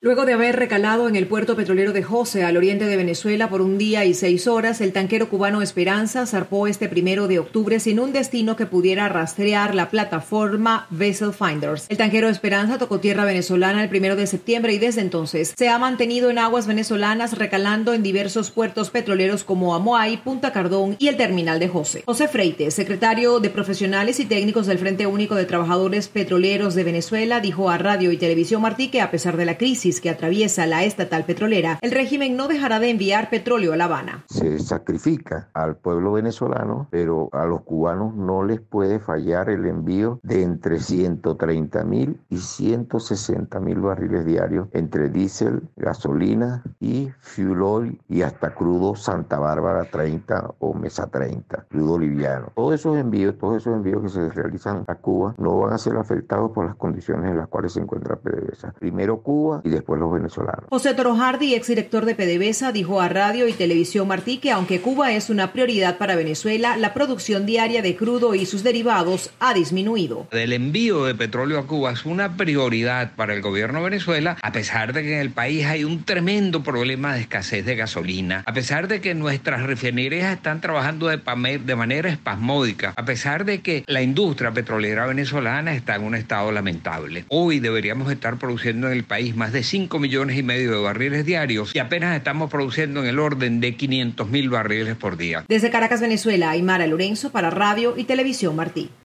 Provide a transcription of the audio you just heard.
Luego de haber recalado en el puerto petrolero de Jose, al oriente de Venezuela, por un día y 6 horas, el tanquero cubano Esperanza zarpó este 1 de octubre sin un destino que pudiera rastrear la plataforma Vessel Finders. El tanquero Esperanza tocó tierra venezolana el 1 de septiembre y desde entonces se ha mantenido en aguas venezolanas recalando en diversos puertos petroleros como Amoay, Punta Cardón y el terminal de Jose. José Freites, secretario de Profesionales y Técnicos del Frente Único de Trabajadores Petroleros de Venezuela, dijo a Radio y Televisión Martí que a pesar de la crisis que atraviesa la estatal petrolera, el régimen no dejará de enviar petróleo a La Habana. Se sacrifica al pueblo venezolano, pero a los cubanos no les puede fallar el envío de entre 130.000 y 160.000 barriles diarios entre diésel, gasolina y fuel oil y hasta crudo Santa Bárbara 30 o Mesa 30, crudo liviano. Todos esos envíos que se realizan a Cuba no van a ser afectados por las condiciones en las cuales se encuentra PDVSA. Primero Cuba y después los venezolanos. José Torojardi, exdirector de PDVSA, dijo a Radio y Televisión Martí que aunque Cuba es una prioridad para Venezuela, la producción diaria de crudo y sus derivados ha disminuido. El envío de petróleo a Cuba es una prioridad para el gobierno de Venezuela, a pesar de que en el país hay un tremendo problema de escasez de gasolina, a pesar de que nuestras refinerías están trabajando de manera espasmódica, a pesar de que la industria petrolera venezolana está en un estado lamentable. Hoy deberíamos estar produciendo en el país más de 5,5 millones de barriles diarios y apenas estamos produciendo en el orden de 500.000 barriles por día. Desde Caracas, Venezuela, Aymara Lorenzo para Radio y Televisión Martí.